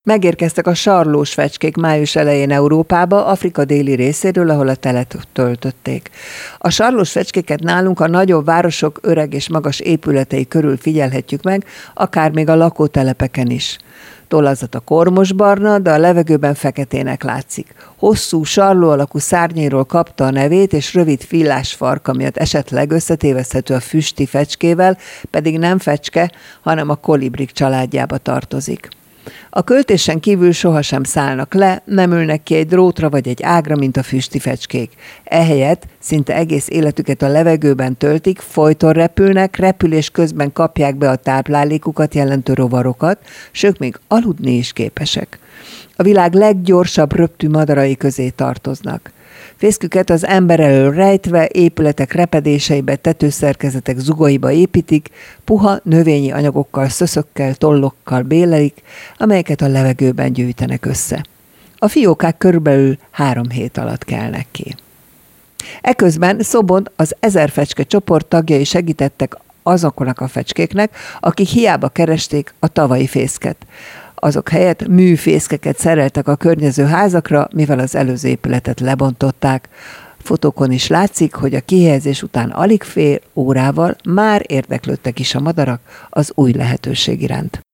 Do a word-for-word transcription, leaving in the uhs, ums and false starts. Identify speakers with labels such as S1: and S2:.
S1: Megérkeztek a sarlós fecskék május elején Európába, Afrika déli részéről, ahol a telet töltötték. A sarlós fecskéket nálunk a nagyobb városok öreg és magas épületei körül figyelhetjük meg, akár még a lakótelepeken is. Tollazata kormosbarna, de a levegőben feketének látszik. Hosszú, sarló alakú szárnyairól kapta a nevét, és rövid fillás farka miatt esetleg összetéveszthető a füsti fecskével, pedig nem fecske, hanem a kolibrik családjába tartozik. A költésen kívül sohasem szállnak le, nem ülnek ki egy drótra vagy egy ágra, mint a füsti fecskék. Ehelyett szinte egész életüket a levegőben töltik, folyton repülnek, repülés közben kapják be a táplálékukat jelentő rovarokat, sők még aludni is képesek. A világ leggyorsabb röptű madarai közé tartoznak. Fészküket az ember elől rejtve, épületek repedéseibe, tetőszerkezetek zugaiba építik, puha növényi anyagokkal, szöszökkel, tollokkal bélelik, amelyeket a levegőben gyűjtenek össze. A fiókák körülbelül három hét alatt kelnek ki. Eközben Szobon az ezer fecske csoport tagjai segítettek azoknak a fecskéknek, akik hiába keresték a tavalyi fészket. Azok helyett műfészkeket szereltek a környező házakra, mivel az előző épületet lebontották. Fotókon is látszik, hogy a kihelyezés után alig fél órával már érdeklődtek is a madarak az új lehetőség iránt.